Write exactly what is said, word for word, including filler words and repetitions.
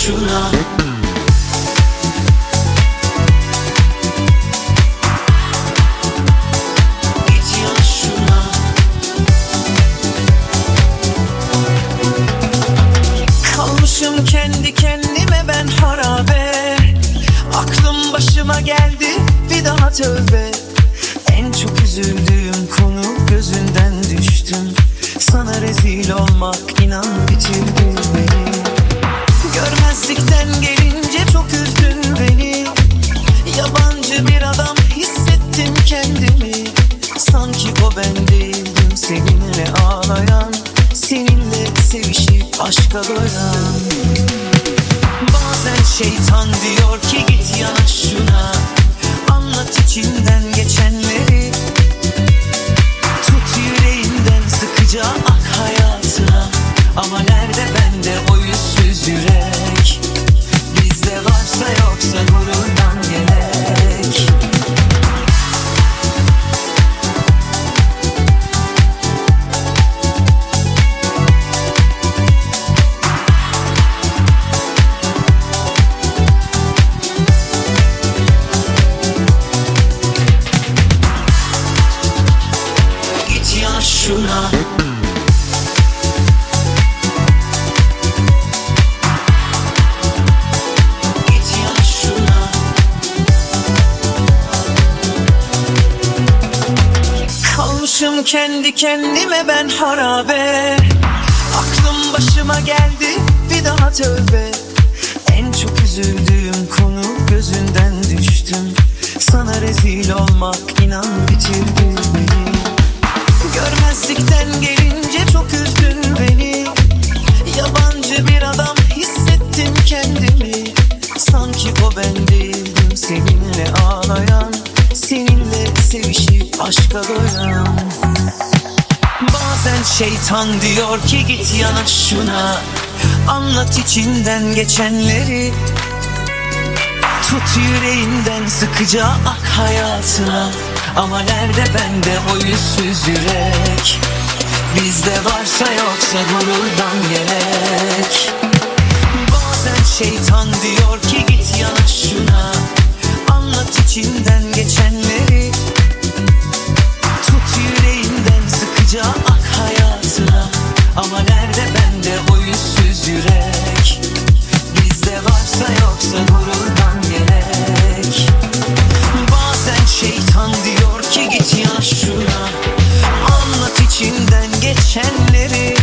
şuna. Git yana şuna. Kalmışım kendi kendime ben harabe. Aklım başıma geldi bir daha tövbe. En çok üzüldüğüm konu gözünden düştüm. Sana rezil olmak inan bitirdi beni. Görmezlikten gelince çok üzdün beni. Yabancı bir adam hissettim kendimi. Sanki o ben değildim seninle ağlayan, seninle sevişip aşka doyan. Bazen şeytan diyor ki git yana şuna. Anlat içinden geçenleri. Tut yüreğinden sıkıca ak hayatına. Ama nerede bende o yüzsüz yürek? Bizde varsa yoksa gururdan gerek. Git yana şuna. Kalmışım kendi kendime ben harabe. Aklım başıma geldi bir daha tövbe. En çok üzüldüğüm konu gözünden düştüm. Sana rezil olmak inan bitirdi beni. Görmezlikten gelince çok üzdün beni. Yabancı bir adam hissettim kendimi. Sanki o ben değildim seninle ağlayan, seninle sevişip aşka doyan. Bazen şeytan diyor ki git yana şuna. Anlat içinden geçenleri. Tut yüreğinden sıkıca ak hayatına. Ama nerede bende o yüzsüz yürek? Bizde varsa yoksa gururdan gerek. Bazen şeytan diyor ki git yana şuna. Anlat içinden geçenleri. Tut yüreğinden sıkıca ak hayatına. Ama nerede bende o yüzsüz yürek? Bizde varsa yoksa gururdan gerek. Bazen şeytan diyor ki git yana şuna. Anlat içinden geçenleri.